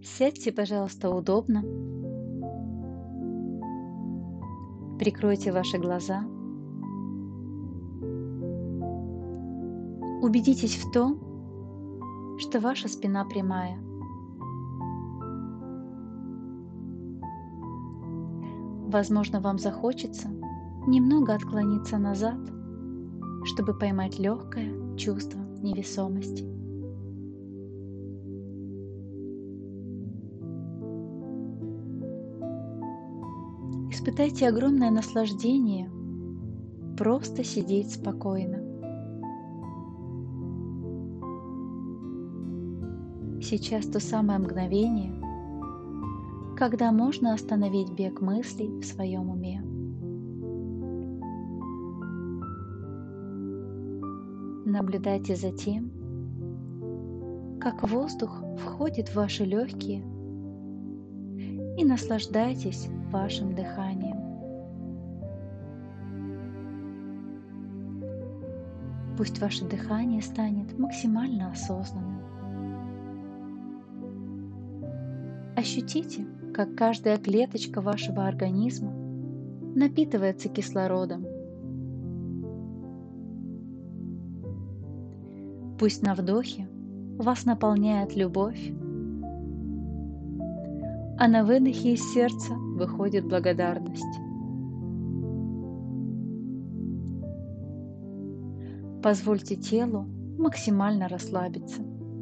Сядьте, пожалуйста, удобно, прикройте ваши глаза, убедитесь в том, что ваша спина прямая. Возможно, вам захочется немного отклониться назад, чтобы поймать легкое чувство невесомости. Испытайте огромное наслаждение просто сидеть спокойно. Сейчас то самое мгновение, когда можно остановить бег мыслей в своем уме. Наблюдайте за тем, как воздух входит в ваши легкие, и наслаждайтесь вашим дыханием. Пусть ваше дыхание станет максимально осознанным. Ощутите, как каждая клеточка вашего организма напитывается кислородом. Пусть на вдохе вас наполняет любовь, а на выдохе из сердца выходит благодарность. Позвольте телу максимально расслабиться.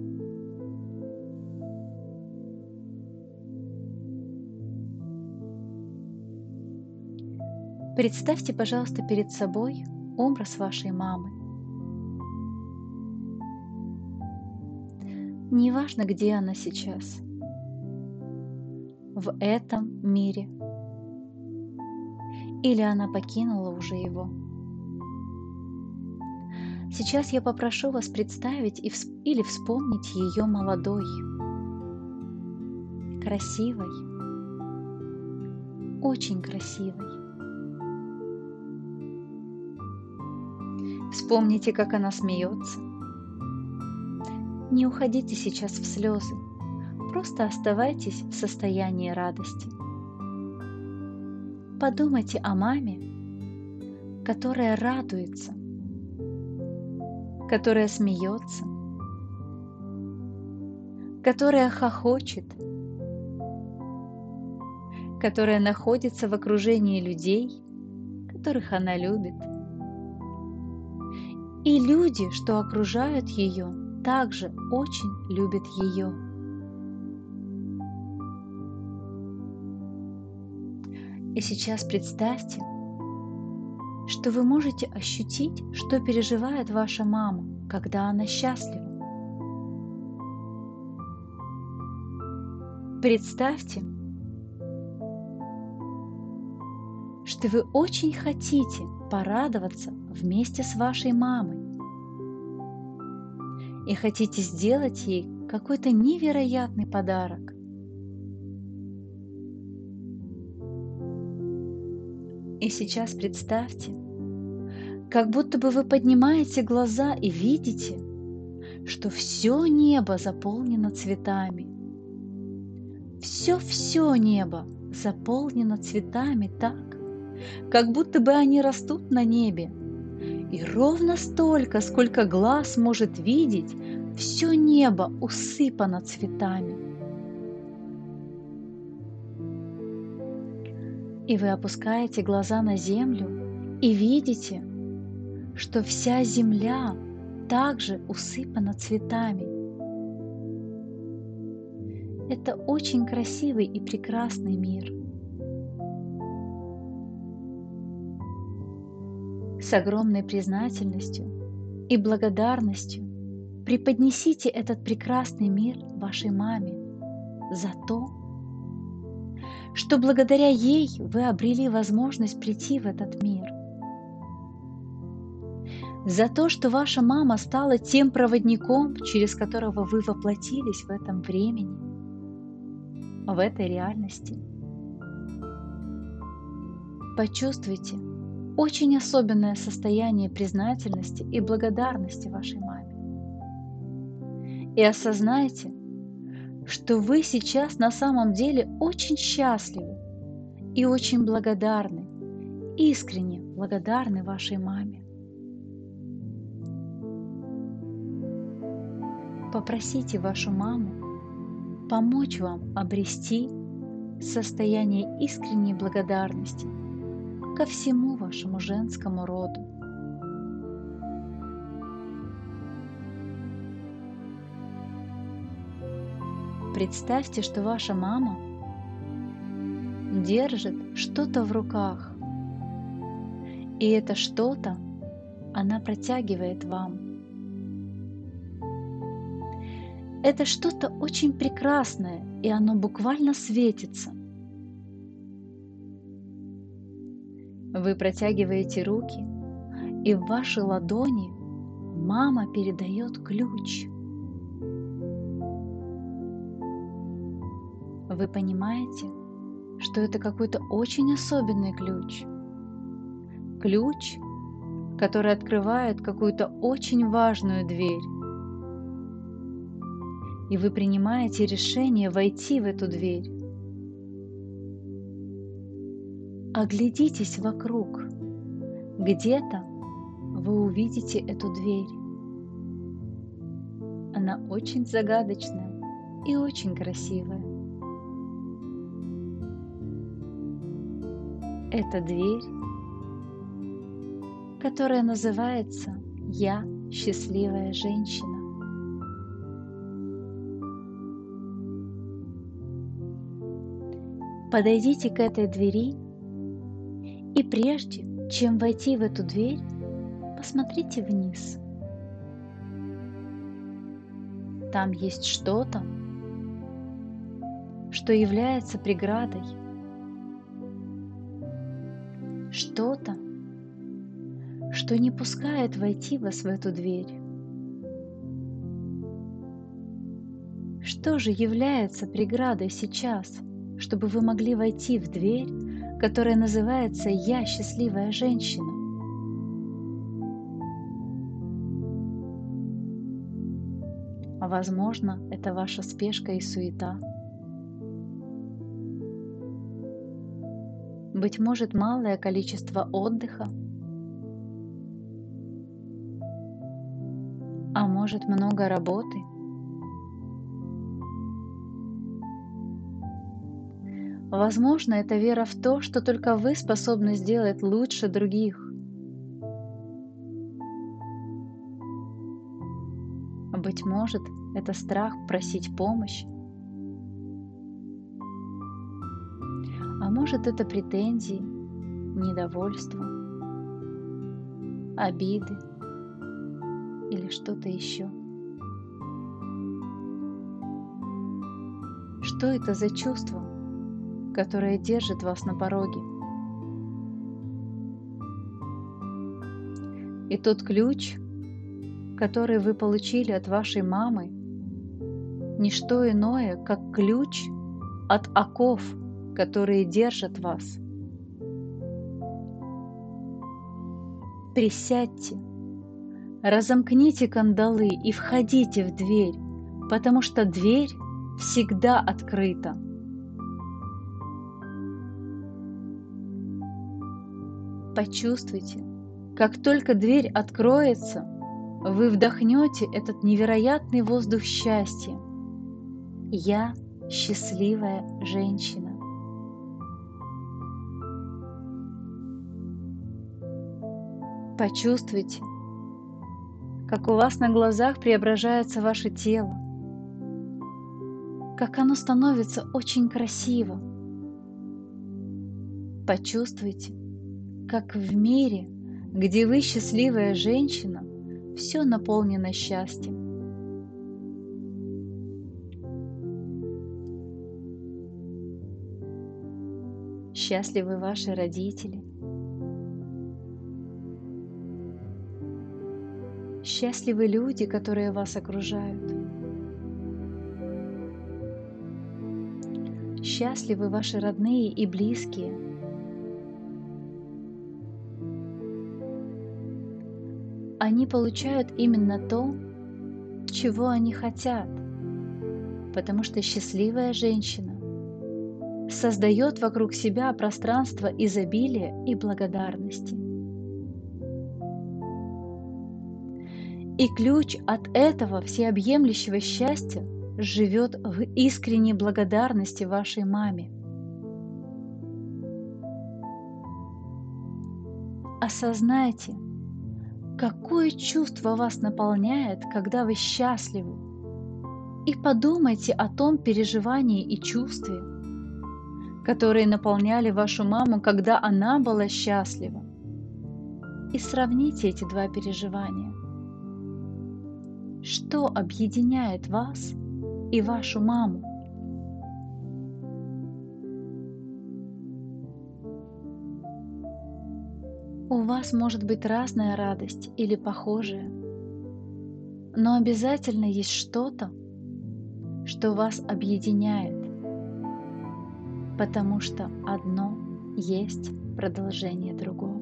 Представьте, пожалуйста, перед собой образ вашей мамы. Неважно, где она сейчас, в этом мире, или она покинула уже его. Сейчас я попрошу вас представить или вспомнить ее молодой, красивой, очень красивой. Вспомните, как она смеется. Не уходите сейчас в слезы, просто оставайтесь в состоянии радости. Подумайте о маме, которая радуется, которая смеется, которая хохочет, которая находится в окружении людей, которых она любит. И люди, что окружают ее, также очень любят ее. И сейчас представьте, что вы можете ощутить, что переживает ваша мама, когда она счастлива. Представьте, что вы очень хотите порадоваться вместе с вашей мамой и хотите сделать ей какой-то невероятный подарок. И сейчас представьте, как будто бы вы поднимаете глаза и видите, что все небо заполнено цветами. Все небо заполнено цветами так, как будто бы они растут на небе. И ровно столько, сколько глаз может видеть, все небо усыпано цветами. И вы опускаете глаза на землю и видите, что вся земля также усыпана цветами. Это очень красивый и прекрасный мир. С огромной признательностью и благодарностью преподнесите этот прекрасный мир вашей маме за то, что благодаря ей вы обрели возможность прийти в этот мир. За то, что ваша мама стала тем проводником, через которого вы воплотились в этом времени, в этой реальности. Почувствуйте очень особенное состояние признательности и благодарности вашей маме. И осознайте, что вы сейчас на самом деле очень счастливы и очень благодарны, искренне благодарны вашей маме. Попросите вашу маму помочь вам обрести состояние искренней благодарности ко всему вашему женскому роду. Представьте, что ваша мама держит что-то в руках, и это что-то она протягивает вам. Это что-то очень прекрасное, и оно буквально светится. Вы протягиваете руки, и в ваши ладони мама передает ключ. Вы понимаете, что это какой-то очень особенный ключ. Ключ, который открывает какую-то очень важную дверь. И вы принимаете решение войти в эту дверь. Оглядитесь вокруг. Где-то вы увидите эту дверь. Она очень загадочная и очень красивая. Это дверь, которая называется «Я счастливая женщина». Подойдите к этой двери, и прежде чем войти в эту дверь, посмотрите вниз. Там есть что-то, что является преградой. Что-то, что не пускает войти вас в эту дверь. Что же является преградой сейчас, чтобы вы могли войти в дверь, которая называется «Я счастливая женщина»? Возможно, это ваша спешка и суета. Быть может, малое количество отдыха, а может, много работы. Возможно, это вера в то, что только вы способны сделать лучше других. Быть может, это страх просить помощь. А может, это претензии, недовольство, обиды или что-то еще. Что это за чувство, которое держит вас на пороге? И тот ключ, который вы получили от вашей мамы, не что иное, как ключ от оков, которые держат вас. Присядьте, разомкните кандалы и входите в дверь, потому что дверь всегда открыта. Почувствуйте, как только дверь откроется, вы вдохнете этот невероятный воздух счастья. Я счастливая женщина. Почувствуйте, как у вас на глазах преображается ваше тело, как оно становится очень красиво. Почувствуйте, как в мире, где вы счастливая женщина, все наполнено счастьем. Счастливы ваши родители. Счастливы люди, которые вас окружают. Счастливы ваши родные и близкие. Они получают именно то, чего они хотят. потому что счастливая женщина создает вокруг себя пространство изобилия и благодарности. И ключ от этого всеобъемлющего счастья живет в искренней благодарности вашей маме. Осознайте, какое чувство вас наполняет, когда вы счастливы, и подумайте о том переживании и чувстве, которые наполняли вашу маму, когда она была счастлива. И сравните эти два переживания. Что объединяет вас и вашу маму? У вас может быть разная радость или похожая, но обязательно есть что-то, что вас объединяет, потому что одно есть продолжение другого.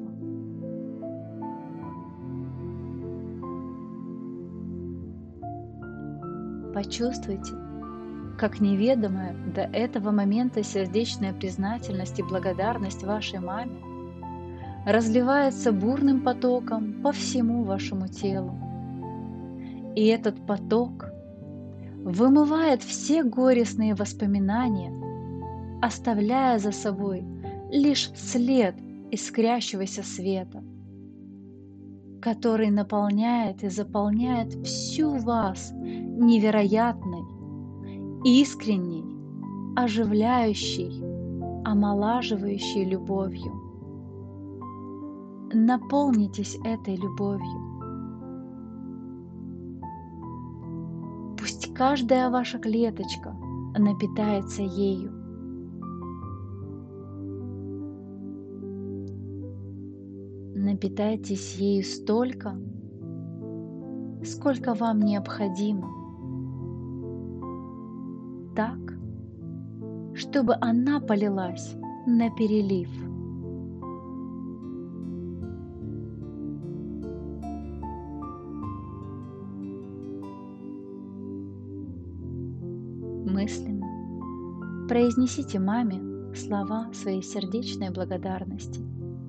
Почувствуйте, как неведомая до этого момента сердечная признательность и благодарность вашей маме разливается бурным потоком по всему вашему телу. И этот поток вымывает все горестные воспоминания, оставляя за собой лишь след искрящегося света, который наполняет и заполняет всю вас невероятной, искренней, оживляющей, омолаживающей любовью. Наполнитесь этой любовью. Пусть каждая ваша клеточка напитается ею. Напитайтесь ею столько, сколько вам необходимо, так, чтобы она полилась на перелив. Мысленно произнесите маме слова своей сердечной благодарности.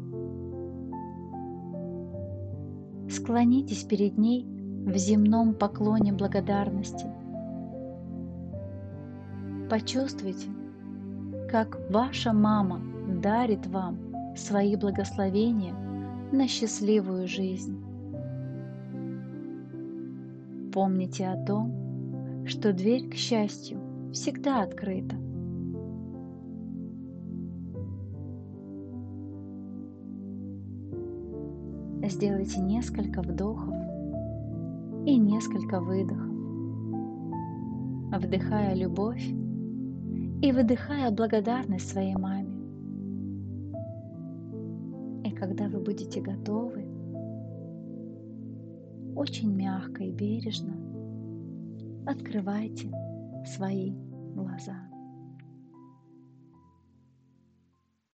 Склонитесь перед ней в земном поклоне благодарности. Почувствуйте, как ваша мама дарит вам свои благословения на счастливую жизнь. Помните о том, что дверь к счастью всегда открыта. Сделайте несколько вдохов и несколько выдохов, вдыхая любовь и выдыхая благодарность своей маме. И когда вы будете готовы, очень мягко и бережно открывайте свои глаза.